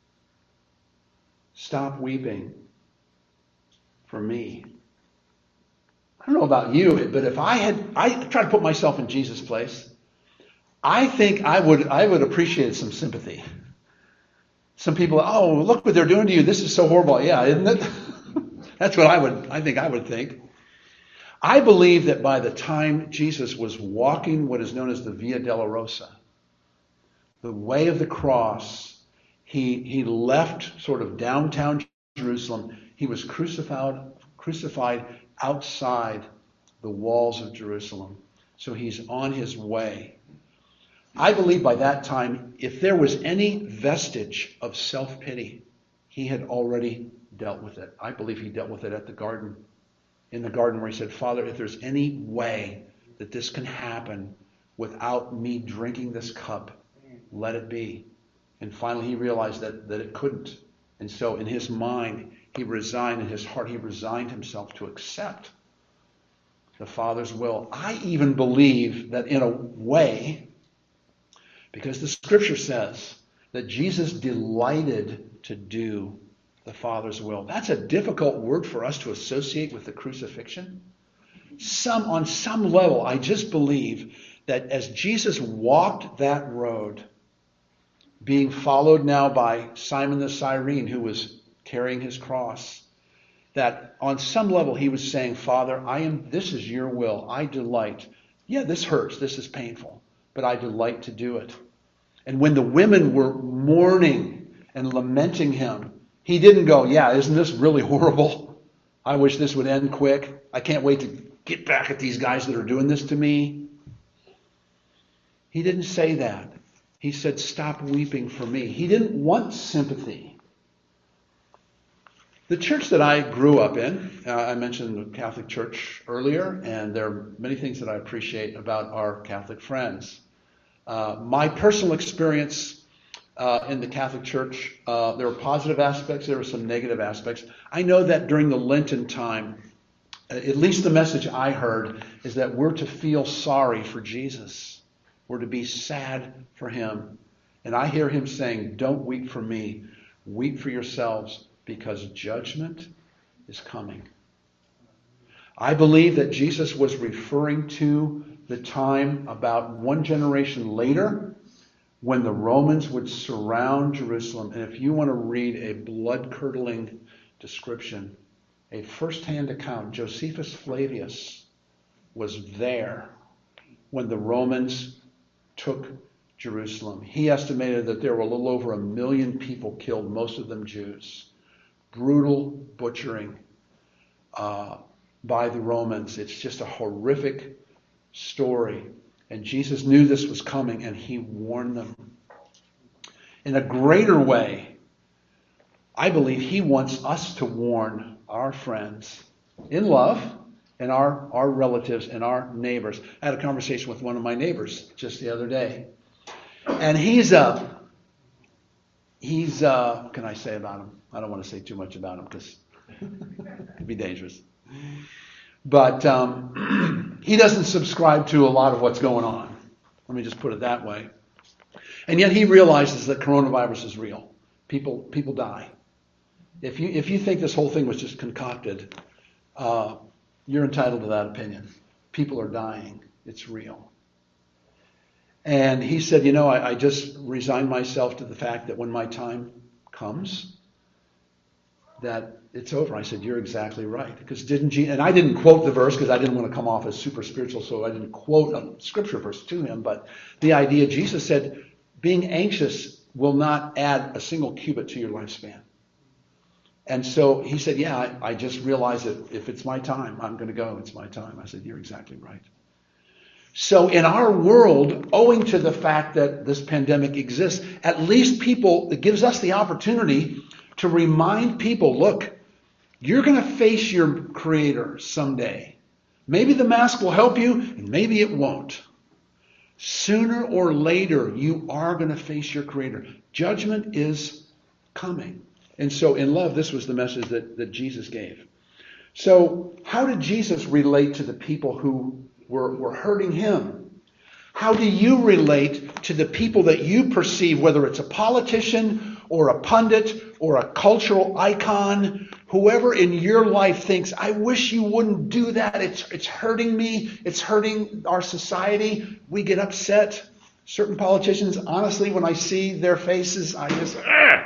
Stop weeping for me. I don't know about you, but if I had, I try to put myself in Jesus' place, I think I would, I would appreciate some sympathy. Some people, oh, look what they're doing to you. This is so horrible. Yeah, isn't it? That's what I would, I think I would think. I believe that by the time Jesus was walking what is known as the Via Dolorosa, the way of the cross, he, he left sort of downtown Jerusalem. He was crucified, crucified outside the walls of Jerusalem. So he's on his way. I believe by that time, if there was any vestige of self-pity, he had already dealt with it. I believe he dealt with it at the garden. In the garden where he said, Father, if there's any way that this can happen without me drinking this cup, let it be. And finally he realized that, that it couldn't. And so in his mind, he resigned, in his heart, he resigned himself to accept the Father's will. I even believe that in a way, because the Scripture says that Jesus delighted to do the Father's will. That's a difficult word for us to associate with the crucifixion. Some, on some level, I just believe that as Jesus walked that road, being followed now by Simon the Cyrene, who was carrying his cross, that on some level he was saying, Father, I am. This is your will. I delight. Yeah, this hurts. This is painful. But I delight to do it. And when the women were mourning and lamenting him, he didn't go, yeah, isn't this really horrible? I wish this would end quick. I can't wait to get back at these guys that are doing this to me. He didn't say that. He said, stop weeping for me. He didn't want sympathy. The church that I grew up in, uh, I mentioned the Catholic Church earlier, and there are many things that I appreciate about our Catholic friends. Uh, my personal experience uh, in the Catholic Church, uh, there were positive aspects, there were some negative aspects. I know that during the Lenten time, at least the message I heard is that we're to feel sorry for Jesus. We're to be sad for him. And I hear him saying, don't weep for me, weep for yourselves, because judgment is coming. I believe that Jesus was referring to the time about one generation later when the Romans would surround Jerusalem. And if you want to read a blood-curdling description, a first-hand account, Josephus Flavius was there when the Romans took Jerusalem. He estimated that there were a little over a million people killed, most of them Jews. Brutal butchering uh, by the Romans. It's just a horrific story. And Jesus knew this was coming, and he warned them. In a greater way, I believe he wants us to warn our friends in love and our, our relatives and our neighbors. I had a conversation with one of my neighbors just the other day. And he's, uh, he's uh, what can I say about him? I don't want to say too much about him because it could be dangerous. But um, he doesn't subscribe to a lot of what's going on. Let me just put it that way. And yet he realizes that coronavirus is real. People people die. If you if you think this whole thing was just concocted, uh, you're entitled to that opinion. People are dying. It's real. And he said, you know, I, I just resigned myself to the fact that when my time comes, that it's over. I said, you're exactly right. Because didn't Jesus, and I didn't quote the verse because I didn't want to come off as super spiritual, so I didn't quote a scripture verse to him. But the idea, Jesus said, being anxious will not add a single cubit to your lifespan. And so he said, yeah, I, I just realized that if it's my time, I'm going to go. It's my time. I said, you're exactly right. So in our world, owing to the fact that this pandemic exists, at least people, it gives us the opportunity to remind people, look, you're going to face your Creator someday. Maybe the mask will help you, and maybe it won't. Sooner or later, you are going to face your Creator. Judgment is coming. And so in love, this was the message that, that Jesus gave. So how did Jesus relate to the people who were, were hurting him? How do you relate to the people that you perceive, whether it's a politician or a pundit or a cultural icon, whoever in your life thinks, I wish you wouldn't do that. It's, it's hurting me. It's hurting our society. We get upset. Certain politicians, honestly, when I see their faces, I just, Argh!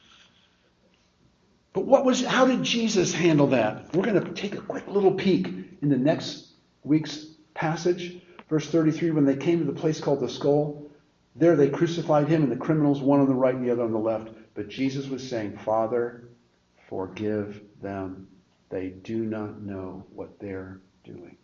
But what was, how did Jesus handle that? We're going to take a quick little peek in the next week's passage. Verse thirty-three, when they came to the place called the Skull, there they crucified him and the criminals, one on the right and the other on the left. But Jesus was saying, Father, forgive them. They do not know what they're doing.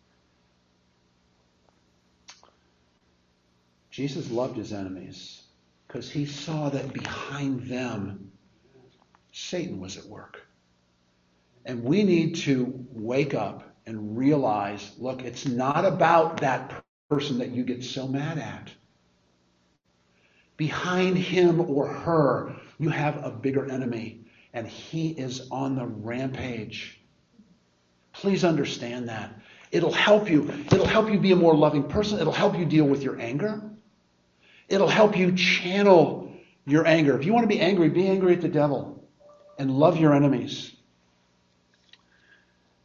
Jesus loved his enemies because he saw that behind them, Satan was at work. And we need to wake up and realize, look, it's not about that person that you get so mad at. Behind him or her, you have a bigger enemy, and he is on the rampage. Please understand that. It'll help you. It'll help you be a more loving person. It'll help you deal with your anger. It'll help you channel your anger. If you want to be angry, be angry at the devil and love your enemies.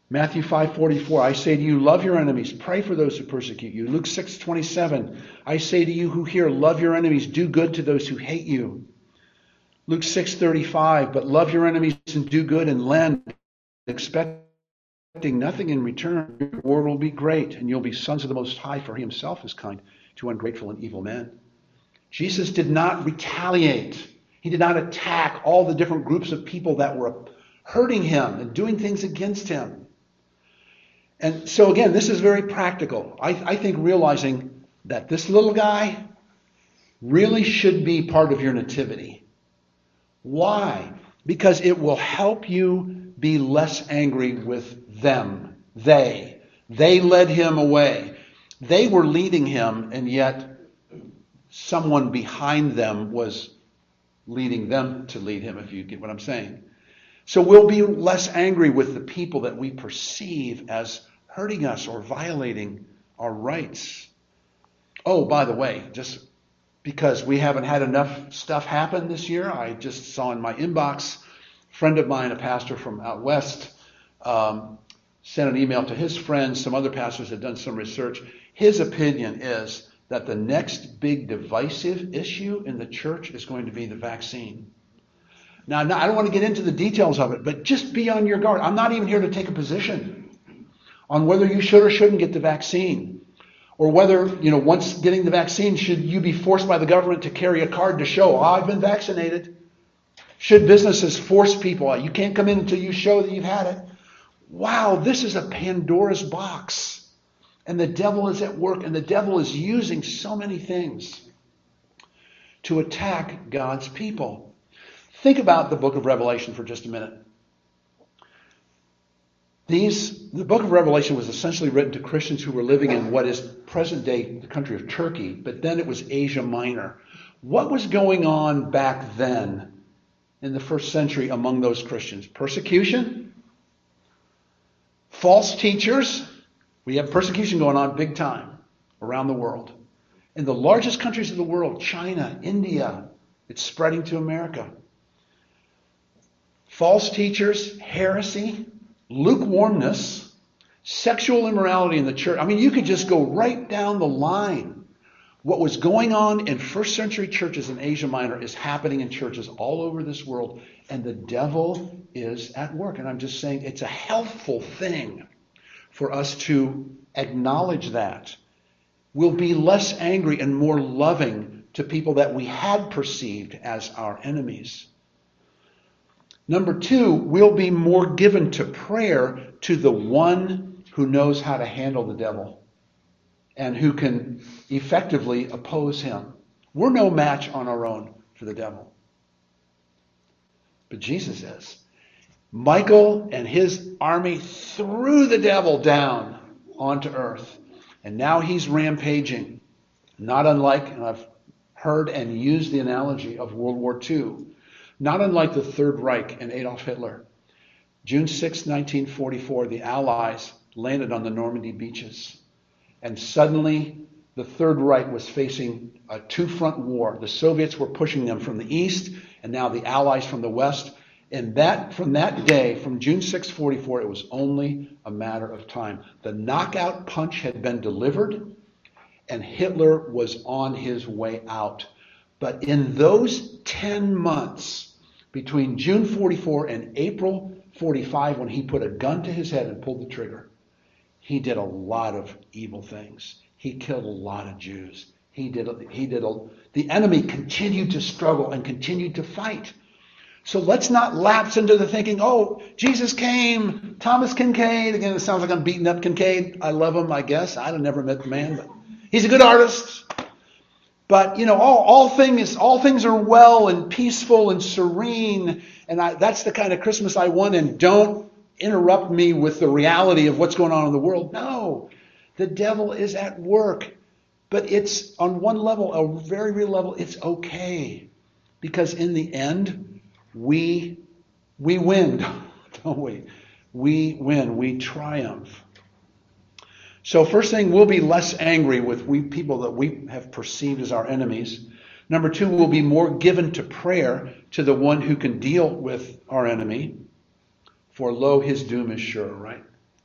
Matthew five forty-four, I say to you, love your enemies, pray for those who persecute you. Luke six twenty-seven, I say to you who hear, love your enemies, do good to those who hate you. Luke six thirty-five, but love your enemies and do good and lend, expecting nothing in return. Your reward will be great, and you'll be sons of the Most High, for he himself is kind to ungrateful and evil men. Jesus did not retaliate. He did not attack all the different groups of people that were hurting him and doing things against him. And so again, this is very practical. I, I think realizing that this little guy really should be part of your nativity. Why? Because it will help you be less angry with them. They. They led him away. They were leading him, and yet someone behind them was leading them to lead him, if you get what I'm saying. So we'll be less angry with the people that we perceive as hurting us or violating our rights. Oh, by the way, just because we haven't had enough stuff happen this year, I just saw in my inbox, a friend of mine, a pastor from out west, um, sent an email to his friends. Some other pastors had done some research. His opinion is that the next big divisive issue in the church is going to be the vaccine. Now, I don't want to get into the details of it, but just be on your guard. I'm not even here to take a position on whether you should or shouldn't get the vaccine, or whether, you know, once getting the vaccine, should you be forced by the government to carry a card to show, oh, I've been vaccinated? Should businesses force people, you can't come in until you show that you've had it? Wow, this is a Pandora's box. And the devil is at work, and the devil is using so many things to attack God's people. Think about the book of Revelation for just a minute. These, the book of Revelation was essentially written to Christians who were living in what is present day the country of Turkey, but then it was Asia Minor. What was going on back then in the first century among those Christians? Persecution? False teachers? We have persecution going on big time around the world. In the largest countries of the world, China, India, it's spreading to America. False teachers, heresy, lukewarmness, sexual immorality in the church. I mean, you could just go right down the line. What was going on in first century churches in Asia Minor is happening in churches all over this world, and the devil is at work. And I'm just saying it's a helpful thing for us to acknowledge that. We'll be less angry and more loving to people that we had perceived as our enemies. Number two, we'll be more given to prayer to the one who knows how to handle the devil and who can effectively oppose him. We're no match on our own for the devil. But Jesus is. Michael and his army threw the devil down onto earth. And now he's rampaging. Not unlike, and I've heard and used the analogy of World War Two, not unlike the Third Reich and Adolf Hitler. June sixth, nineteen forty-four, the Allies landed on the Normandy beaches. And suddenly, the Third Reich was facing a two-front war. The Soviets were pushing them from the east, and now the Allies from the west. And that, from that day, from June sixth, forty-four, it was only a matter of time. The knockout punch had been delivered, and Hitler was on his way out. But in those ten months, between June forty-four and April forty-five, when he put a gun to his head and pulled the trigger, he did a lot of evil things. He killed a lot of Jews. He did, he did a, the enemy continued to struggle and continued to fight. So let's not lapse into the thinking, oh, Jesus came, Thomas Kincaid. Again, it sounds like I'm beating up Kincaid. I love him, I guess. I've never met the man, but he's a good artist. But, you know, all, all things all things are well and peaceful and serene. And I, that's the kind of Christmas I want. And don't interrupt me with the reality of what's going on in the world. No, the devil is at work. But it's, on one level, a very real level, it's okay. Because in the end, we we win, don't we? We win. We triumph. So first thing, we'll be less angry with we people that we have perceived as our enemies. Number two, we'll be more given to prayer to the one who can deal with our enemy. For lo, his doom is sure, right?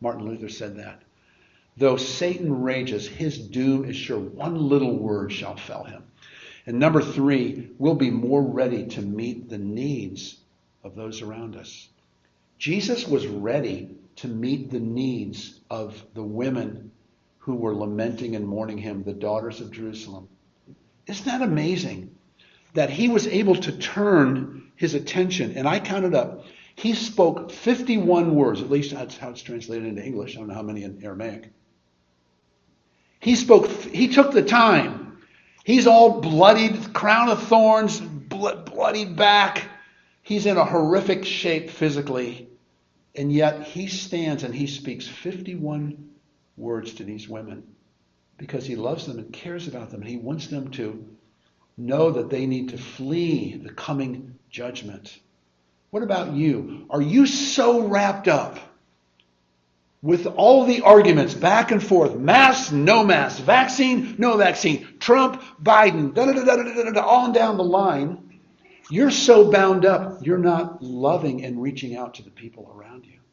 Martin Luther said that. Though Satan rages, his doom is sure. One little word shall fell him. And number three, we'll be more ready to meet the needs of those around us. Jesus was ready to meet the needs of the women who were lamenting and mourning him, the daughters of Jerusalem. Isn't that amazing? That he was able to turn his attention, and I counted up, he spoke fifty-one words, at least that's how it's translated into English. I don't know how many in Aramaic. He spoke, he took the time. He's all bloodied, crown of thorns, bloodied back. He's in a horrific shape physically. And yet he stands and he speaks fifty-one words to these women because he loves them and cares about them. And he wants them to know that they need to flee the coming judgment. What about you? Are you so wrapped up with all the arguments back and forth, mask, no mask, vaccine, no vaccine, Trump, Biden, da da da da da da, on down the line, you're so bound up, you're not loving and reaching out to the people around you.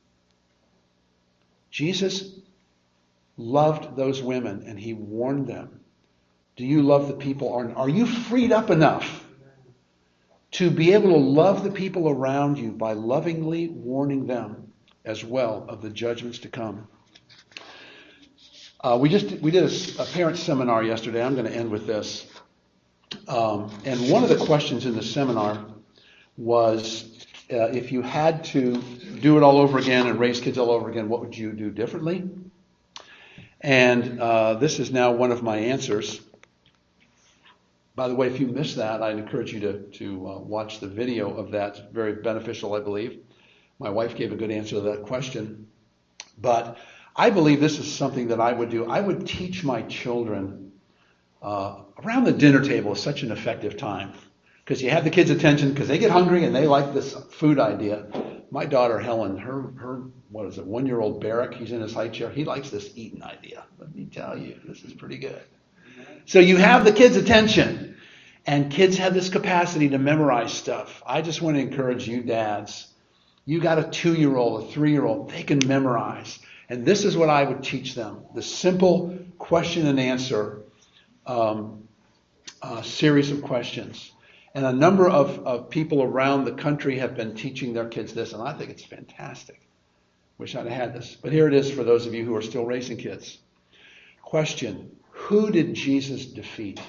Jesus loved those women and he warned them. Do you love the people? Are you freed up enough to be able to love the people around you by lovingly warning them as well of the judgments to come? Uh, we just we did a, a parent seminar yesterday. I'm going to end with this. Um, and one of the questions in the seminar was, uh, if you had to do it all over again and raise kids all over again, what would you do differently? And uh, this is now one of my answers. By the way, if you missed that, I'd encourage you to, to uh, watch the video of that. It's very beneficial, I believe. My wife gave a good answer to that question. But I believe this is something that I would do. I would teach my children uh, around the dinner table is such an effective time. Because you have the kids' attention because they get hungry and they like this food idea. My daughter Helen, her, her what is it, one-year-old Barrick, he's in his high chair. He likes this eating idea. Let me tell you, this is pretty good. So you have the kids' attention. And kids have this capacity to memorize stuff. I just want to encourage you dads. You got a two-year-old, a three-year-old, they can memorize. And this is what I would teach them. The simple question and answer um, uh, series of questions. And a number of, of people around the country have been teaching their kids this, and I think it's fantastic. Wish I'd have had this. But here it is for those of you who are still raising kids. Question: who did Jesus defeat?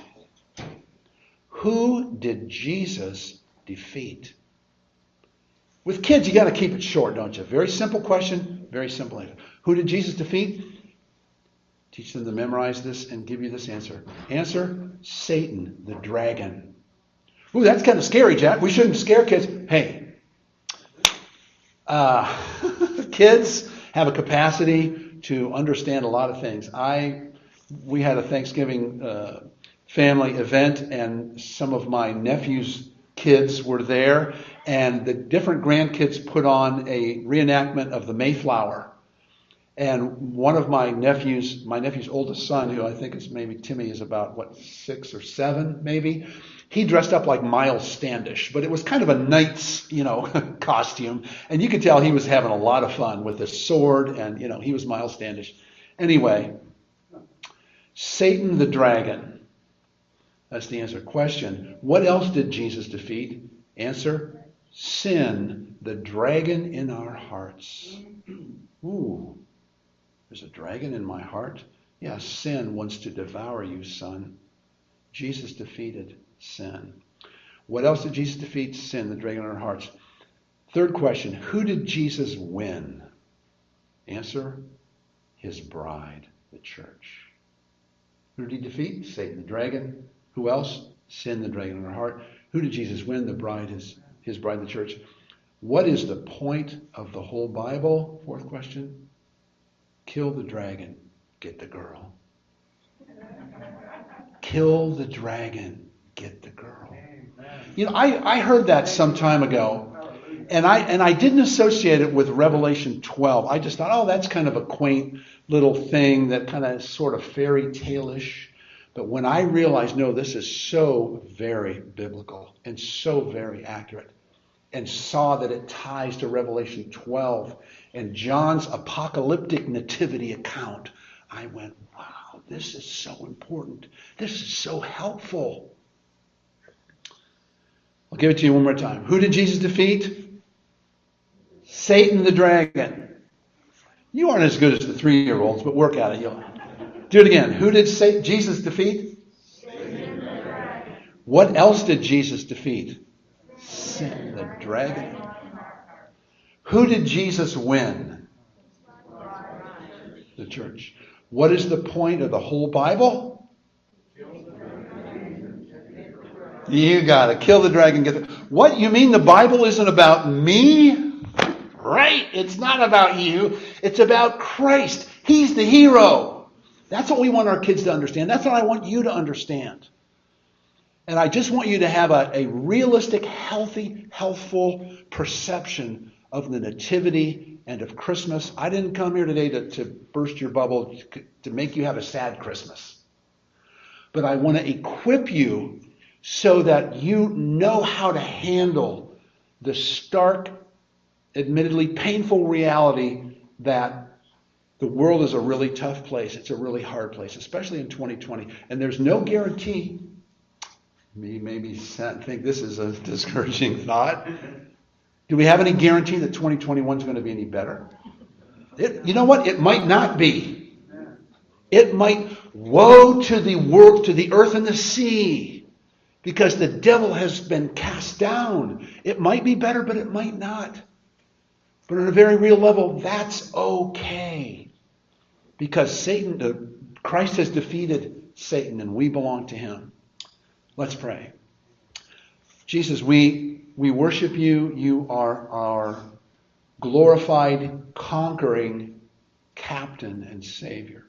Who did Jesus defeat? With kids, you got to keep it short, don't you? Very simple question, very simple answer. Who did Jesus defeat? Teach them to memorize this and give you this answer. Answer: Satan, the dragon. Ooh, that's kind of scary, Jack. We shouldn't scare kids. Hey, uh, kids have a capacity to understand a lot of things. I, we had a Thanksgiving uh, family event, and some of my nephew's kids were there, and the different grandkids put on a reenactment of the Mayflower. And one of my nephews, my nephew's oldest son, who I think is maybe Timmy, is about, what, six or seven, maybe, he dressed up like Miles Standish, but it was kind of a knight's, you know, costume. And you could tell he was having a lot of fun with his sword, and, you know, he was Miles Standish. Anyway, Satan the dragon. That's the answer. Question: what else did Jesus defeat? Answer: sin, the dragon in our hearts. Ooh, there's a dragon in my heart? Yeah, sin wants to devour you, son. Jesus defeated sin. What else did Jesus defeat? Sin, the dragon in our hearts. Third question: who did Jesus win? Answer: his bride, the church. Who did he defeat? Satan, the dragon. Who else? Sin, the dragon in our heart. Who did Jesus win? The bride, his, his bride, the church. What is the point of the whole Bible? Fourth question. Kill the dragon, get the girl. Kill the dragon, get the girl. You know, I, I heard that some time ago, and I and I didn't associate it with Revelation twelve. I just thought, oh, that's kind of a quaint little thing that kind of sort of fairy tale-ish. But when I realized, no, this is so very biblical and so very accurate. and saw that it ties to Revelation twelve and John's apocalyptic nativity account, I went, wow, this is so important. This is so helpful. I'll give it to you one more time. Who did Jesus defeat? Satan the dragon. You aren't as good as the three-year-olds, but work at it. You'll do it again. Who did Satan, Jesus defeat? Satan the dragon. What else did Jesus defeat? Satan the dragon. Who did Jesus win? The church. What is the point of the whole Bible? You got it. Kill the dragon. Get the... What? You mean the Bible isn't about me? Right. It's not about you. It's about Christ. He's the hero. That's what we want our kids to understand. That's what I want you to understand. And I just want you to have a, a realistic, healthy, healthful perception of the nativity and of Christmas. I didn't come here today to, to burst your bubble, to make you have a sad Christmas. But I want to equip you so that you know how to handle the stark, admittedly painful reality that the world is a really tough place. It's a really hard place, especially in twenty twenty. And there's no guarantee. Me maybe think this is a discouraging thought. Do we have any guarantee that twenty twenty-one is going to be any better? It, you know what? It might not be. It might, woe to the world, to the earth and the sea, because the devil has been cast down. It might be better, but it might not. But on a very real level, that's okay. Because Satan, uh, Christ has defeated Satan and we belong to him. Let's pray. Jesus, we, we worship you. You are our glorified, conquering captain and savior.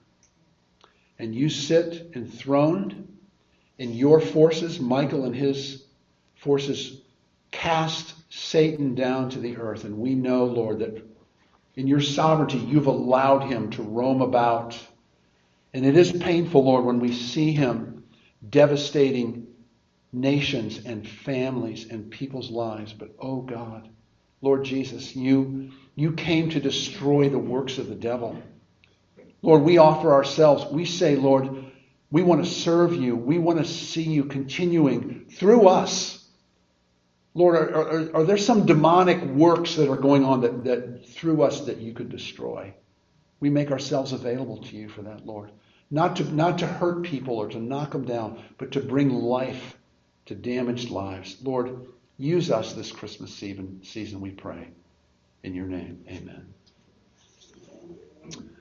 And you sit enthroned in your forces. Michael and his forces cast Satan down to the earth. And we know, Lord, that in your sovereignty, you've allowed him to roam about. And it is painful, Lord, when we see him devastating nations and families and people's lives. But, oh God, Lord Jesus, you, you came to destroy the works of the devil. Lord, we offer ourselves. We say, Lord, we want to serve you. We want to see you continuing through us. Lord, are, are, are there some demonic works that are going on that, that through us that you could destroy? We make ourselves available to you for that, Lord. Not to, not to hurt people or to knock them down, but to bring life to damaged lives. Lord, use us this Christmas season, we pray. In your name, amen.